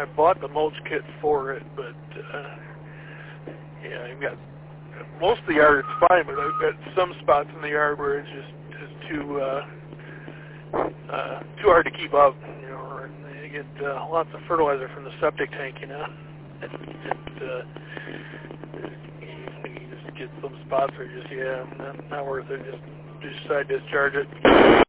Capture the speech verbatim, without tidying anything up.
I bought the mulch kit for it, but uh, yeah, I've got most of the yard. It's fine, but I've got some spots in the yard where it's just it's too uh, uh, too hard to keep up. You know, or you get uh, lots of fertilizer from the septic tank. You know, and, and uh, you just get some spots where just yeah, not, not worth it. Just just decide to discharge it.